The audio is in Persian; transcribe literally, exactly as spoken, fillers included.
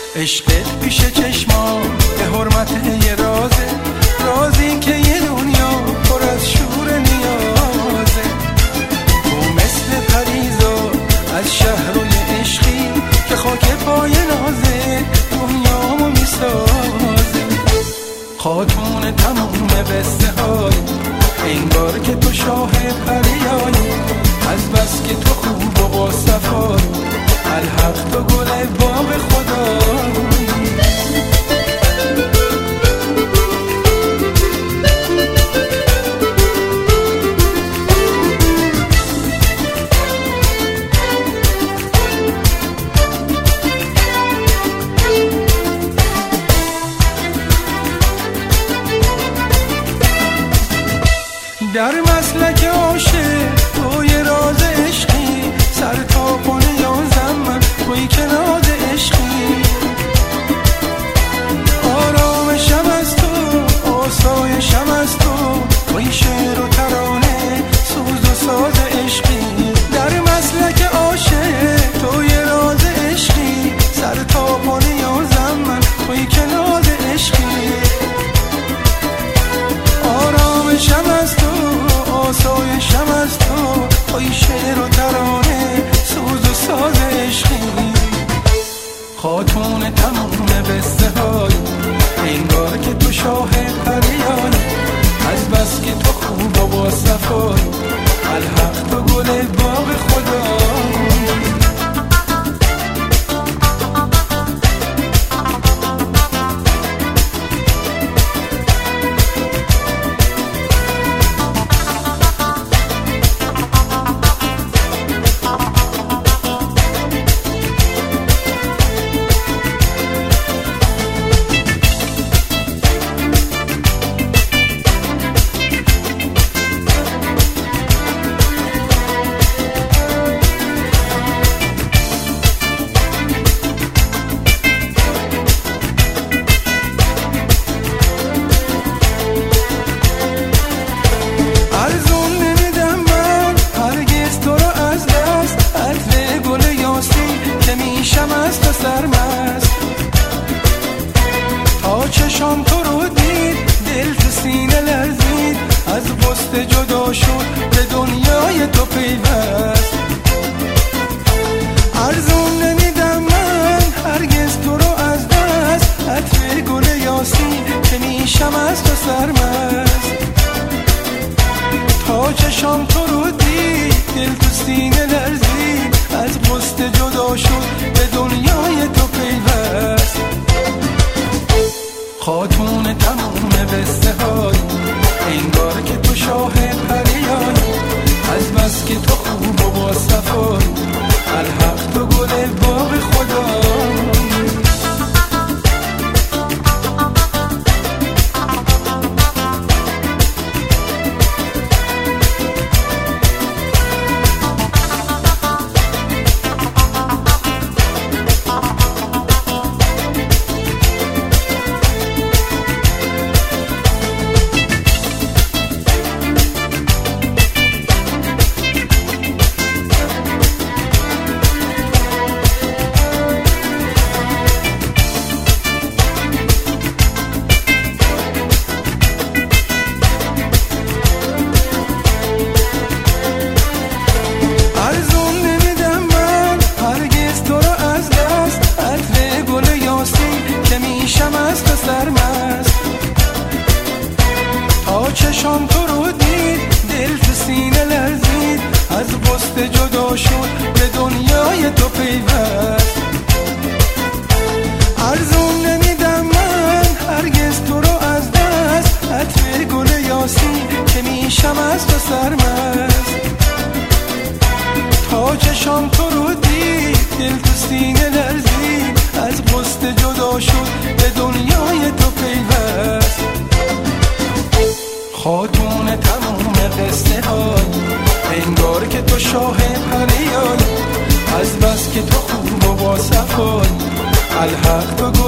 عشقت پیش چشما به حرمت یه رازه، رازی که یه دنیا پر از شور نیازه. تو مثل پریزا از شهرهای عشقی که خاک پای نازه دنیامو میسازه. خاتون تموم قصه های انگار که تو شاه پریایی، از بس که تو خوب و با صفایی، الحق تو گل باغ خدایی. در مسلک عاشق تو یه راز عشقی، سر تا پا نیازم من توی که ناز عشقی. آرامشم از تو، آسایشم از تو، توی شعر و ترانه سوز و ساز عشقی. در مسلک عاشق تو یه راز عشقی، سر تا پا نیازم من توی که ناز عشقی. آرامشم از تو، آسایشم از تو، توی شعر و ترانه سوز و ساز عشقی. خاتون تموم قصه های انگار که تو شاه پریایی، از بس که تو خوب و با صفایی، الحق تو گل باغ خدایی. تا چشام تو رو دید دل تو سینه لرزید، از قصد جدا شد به دنیای تو پیوست. ارزون نمیدم من هرگز تو رو از دست، عطر گل یاسین که میشم از تو سرمست. تا چشام تو رو دید دل تو سینه لرزید، از قصد جدا شد به دنیای تو پیوست. خاتون تموم قصه های انگار که تو شاه پریایی، از بس که تو خوب و با صفایی، الحق تو گل باغ خدایی. تا چشام تو رو دید دل تو سینه لرزید، از قصد جدا شد به دنیای تو پیوست. ارزون نمیدم من هرگز تو رو از دست، عطر گل یاسین که میشم از تو سرمست. تا چشام تو رو دید دل تو سینه لرزید، از قصد جدا شد به دنیای تو پیوست. خاتون تموم قصه های انگار که تو شاه پریایی، از بس که تو خوب و با صفایی، الحق تو